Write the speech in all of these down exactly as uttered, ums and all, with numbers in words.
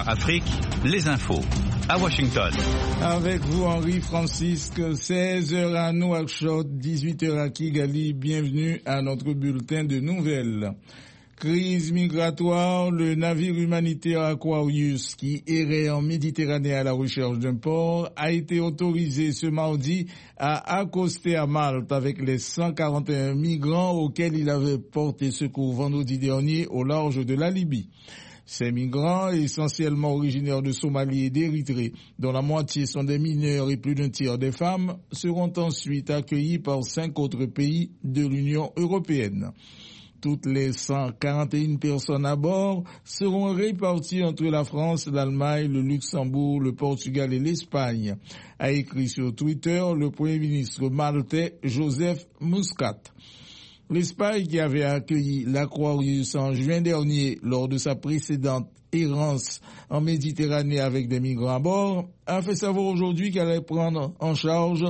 A Afrique, les infos. À Washington. Avec vous, Henri Francisque, seize heures à Nouakchott, dix-huit heures à Kigali. Bienvenue à notre bulletin de nouvelles. Crise migratoire, le navire humanitaire Aquarius qui errait en Méditerranée à la recherche d'un port a été autorisé ce mardi à accoster à Malte avec les cent quarante et un migrants auxquels il avait porté secours vendredi dernier au large de la Libye. Ces migrants, essentiellement originaires de Somalie et d'Érythrée, dont la moitié sont des mineurs et plus d'un tiers des femmes, seront ensuite accueillis par cinq autres pays de l'Union européenne. Toutes les cent quarante et une personnes à bord seront réparties entre la France, l'Allemagne, le Luxembourg, le Portugal et l'Espagne, a écrit sur Twitter le Premier ministre maltais Joseph Muscat. L'Espagne, qui avait accueilli l'Aquarius en juin dernier lors de sa précédente errance en Méditerranée avec des migrants à bord, a fait savoir aujourd'hui qu'elle allait prendre en charge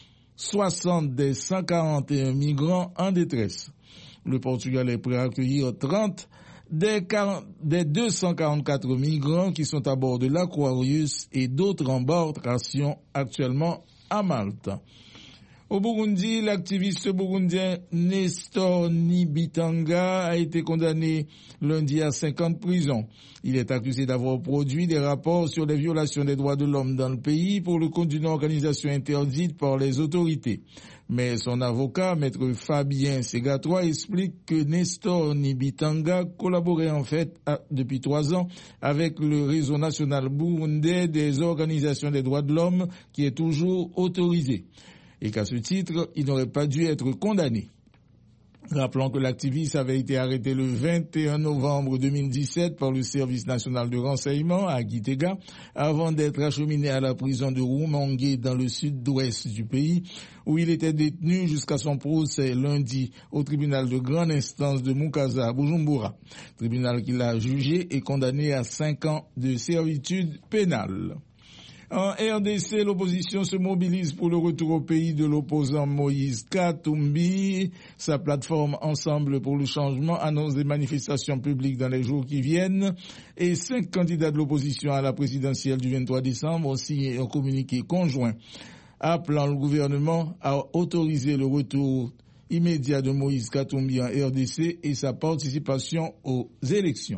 soixante des cent quarante et un migrants en détresse. Le Portugal est prêt à accueillir trente des, quarante, des deux cent quarante-quatre migrants qui sont à bord de l'Aquarius et d'autres embarcations actuellement à Malte. Au Burundi, l'activiste burundien Nestor Nibitanga a été condamné lundi à cinq ans de prison. Il est accusé d'avoir produit des rapports sur les violations des droits de l'homme dans le pays pour le compte d'une organisation interdite par les autorités. Mais son avocat, maître Fabien Segatois, explique que Nestor Nibitanga collaborait en fait à, depuis trois ans avec le réseau national burundais des organisations des droits de l'homme qui est toujours autorisé. Et qu'à ce titre, il n'aurait pas dû être condamné. Rappelons que l'activiste avait été arrêté le vingt et un novembre deux mille dix-sept par le service national de renseignement à Gitega avant d'être acheminé à la prison de Rumongue dans le sud-ouest du pays où il était détenu jusqu'à son procès lundi au tribunal de grande instance de Mukaza à Bujumbura. Tribunal qui l'a jugé et condamné à cinq ans de servitude pénale. En R D C, l'opposition se mobilise pour le retour au pays de l'opposant Moïse Katumbi. Sa plateforme Ensemble pour le changement annonce des manifestations publiques dans les jours qui viennent. Et cinq candidats de l'opposition à la présidentielle du vingt-trois décembre ont signé un communiqué conjoint appelant le gouvernement à autoriser le retour immédiat de Moïse Katumbi en R D C et sa participation aux élections.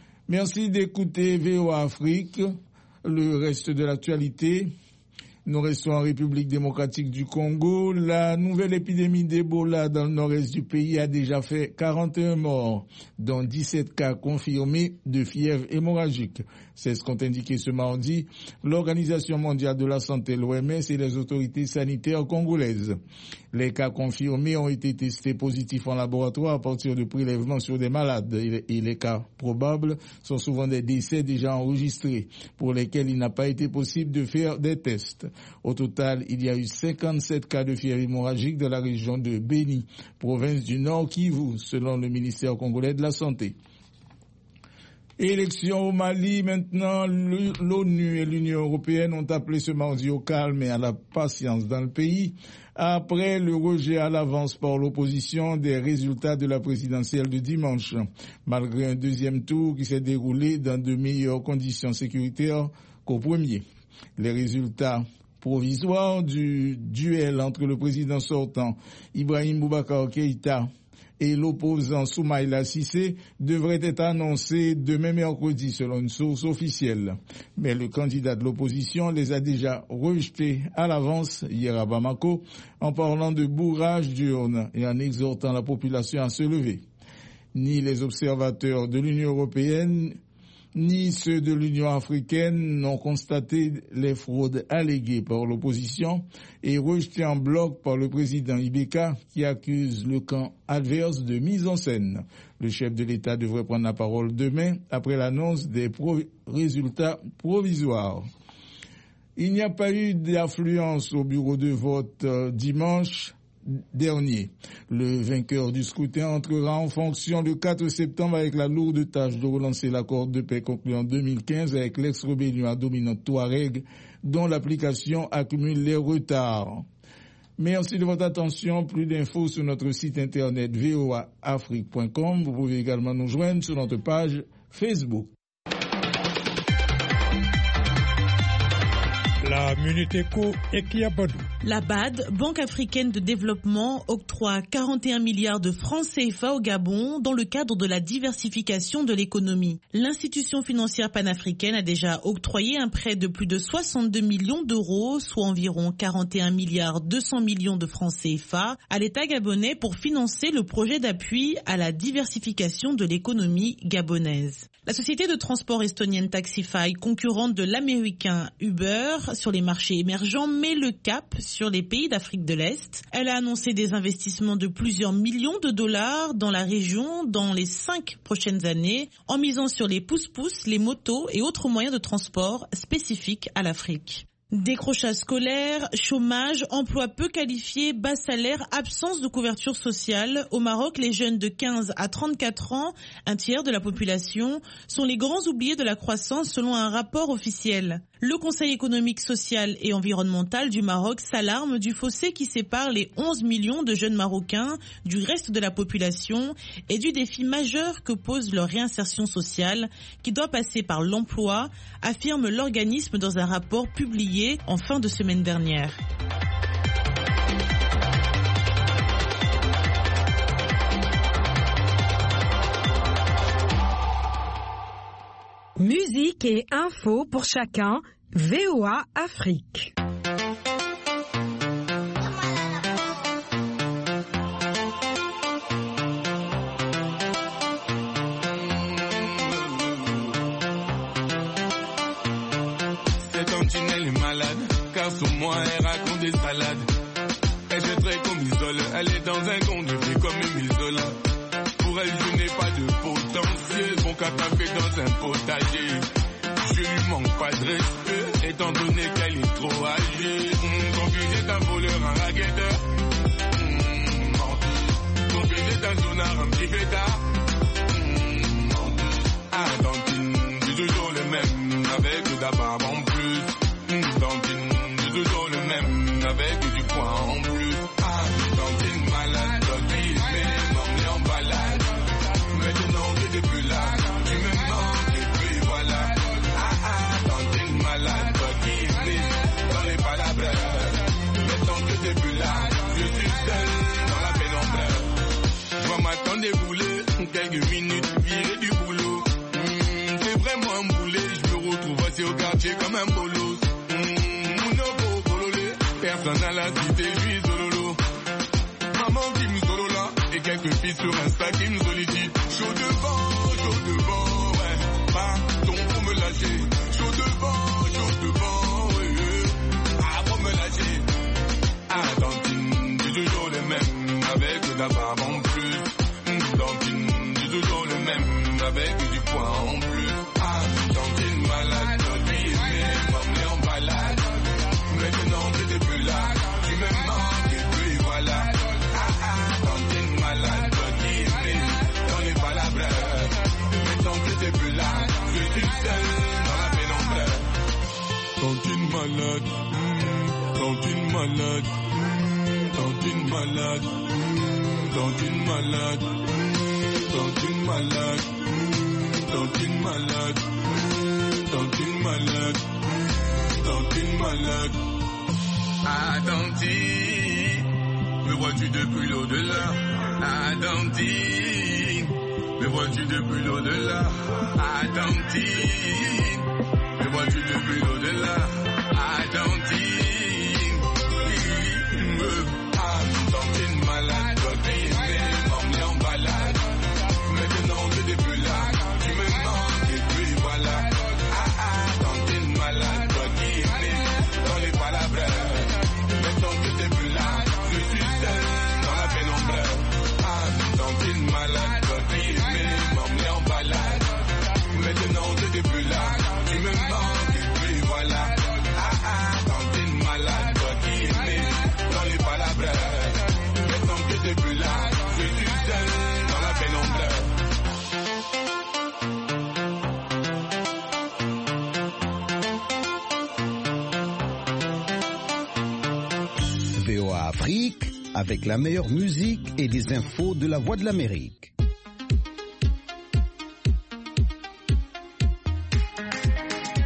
Merci d'écouter V O A Afrique. Le reste de l'actualité, nous restons en République démocratique du Congo. La nouvelle épidémie d'Ebola dans le nord-est du pays a déjà fait quarante et un morts, dont dix-sept cas confirmés de fièvre hémorragique. C'est ce qu'ont indiqué ce mardi l'Organisation mondiale de la santé, l'O M S, et les autorités sanitaires congolaises. Les cas confirmés ont été testés positifs en laboratoire à partir de prélèvements sur des malades et les cas probables sont souvent des décès déjà enregistrés pour lesquels il n'a pas été possible de faire des tests. Au total, il y a eu cinquante-sept cas de fièvre hémorragique dans la région de Béni, province du Nord Kivu, selon le ministère congolais de la Santé. Élections au Mali, maintenant, l'ONU et l'Union européenne ont appelé ce mardi au calme et à la patience dans le pays, après le rejet à l'avance par l'opposition des résultats de la présidentielle de dimanche, malgré un deuxième tour qui s'est déroulé dans de meilleures conditions sécuritaires qu'au premier. Les résultats provisoires du duel entre le président sortant Ibrahim Boubacar Keïta et l'opposant Soumaïla Cissé devrait être annoncé demain mercredi selon une source officielle. Mais le candidat de l'opposition les a déjà rejetés à l'avance hier à Bamako en parlant de bourrage d'urnes et en exhortant la population à se lever. Ni les observateurs de l'Union européenne ni ceux de l'Union africaine n'ont constaté les fraudes alléguées par l'opposition et rejetées en bloc par le président Ibeka qui accuse le camp adverse de mise en scène. Le chef de l'État devrait prendre la parole demain après l'annonce des pro- résultats provisoires. Il n'y a pas eu d'affluence au bureau de vote euh, dimanche dernier. Le vainqueur du scrutin entrera en fonction le quatre septembre avec la lourde tâche de relancer l'accord de paix conclu en deux mille quinze avec l'ex-rébellion à dominante Touareg dont l'application accumule les retards. Merci de votre attention. Plus d'infos sur notre site internet v o a afrique point com. Vous pouvez également nous joindre sur notre page Facebook. La Minute Éco et Kiabadou. La B A D, Banque africaine de développement, octroie quarante et un milliards de francs C F A au Gabon dans le cadre de la diversification de l'économie. L'institution financière panafricaine a déjà octroyé un prêt de plus de soixante-deux millions d'euros, soit environ quarante et un milliards deux cents millions de francs C F A, à l'État gabonais pour financer le projet d'appui à la diversification de l'économie gabonaise. La société de transport estonienne Taxify, concurrente de l'américain Uber sur les marchés émergents, met le cap sur les pays d'Afrique de l'Est. Elle a annoncé des investissements de plusieurs millions de dollars dans la région dans les cinq prochaines années, en misant sur les pousse-pousse, les motos et autres moyens de transport spécifiques à l'Afrique. Décrochage scolaire, chômage, emploi peu qualifié, bas salaire, absence de couverture sociale. Au Maroc, les jeunes de quinze à trente-quatre ans, un tiers de la population, sont les grands oubliés de la croissance selon un rapport officiel. Le Conseil économique, social et environnemental du Maroc s'alarme du fossé qui sépare les onze millions de jeunes Marocains du reste de la population et du défi majeur que pose leur réinsertion sociale qui doit passer par l'emploi, affirme l'organisme dans un rapport publié en fin de semaine dernière. Musique et info pour chacun, V O A Afrique. Cette sentinelle est malade, car sur moi elle raconte des salades. Elle jetterait comme isole, elle est dans un conte de fée comme une isola. Pour elle je n'ai pas de potentiel, bon catapé dans un potager. Je lui manque pas de respect, étant donné qu'elle est trop âgée. Mmh, ton fils est un voleur, un raguetteur. Mmh, menti. Ton fils est un zonard, un petit fêtard. Mmh, menti. Ah, Dantine, c'est toujours le même, avec de la barbe en plus. Mmh, Dantine, c'est toujours le même, avec du poing en plus. Ah, Dantine malade, Dantine, mais m'emmener en balade. Maintenant que t'es plus là, tu me manques et puis voilà. Ah ah, Dantine malade, toi qui es dans les palabres. Maintenant que t'es plus là, je suis seul dans la pénombre. Je vois ma tante débouler, quelques minutes virer du boulot. Mmh, c'est vraiment un boulet, je me retrouve assis au quartier comme un bolos. Mmh, mon obo bololé, personne à la cité, je suis sololo. Maman qui me solo là, et quelques filles sur Insta qui me sollicitent. Chaud devant, chaud devant, ouais, pardon pour me lâcher. Chaud devant, chaud devant, ouais, ouais, ah pour me lâcher. Ah Dantine, c'est toujours le même, avec de la barbe en plus. Dantine, c'est toujours le même, avec du poing en plus. Ah Dantine malade, Dantine, mais m'emmener en balade. Maintenant que t'es plus là, tu me manques et puis voilà. Ah ah, Dantine malade, toi qui es dans les palabres. Maintenant que t'es plus là, je suis seul dans la pénombre. Dantine malade, mmh, Dantine malade, mmh, Dantine malade, mmh, Dantine malade, mmh, Dantine malade, mmh, Dantine malade, mmh, Dantine malade, mmh, Dantine malade. Ah Dantine, me vois-tu depuis l'au-delà? Ah Dantine, me vois-tu depuis l'au-delà? Ah Dantine, me vois-tu depuis l'au-delà? Ah Dantine, ah Dantine malade, toi qui es m'emmener en balade. Maintenant que t'es plus là, tu me manques et puis voilà. Ah ah Dantine malade, toi qui es dans les palabres. Maintenant que t'es plus là, je suis seul dans la pénombre. Ah, Dantine malade, toi qui es m'emmener en balade. Maintenant que t'es plus là, tu me manques et puis voilà. Ah ah, Dantine malade, toi qui es dans les palabres. Maintenant que t'es plus là, je suis seul dans la pénombre. V O A Afrique, avec la meilleure musique et des infos de la Voix de l'Amérique.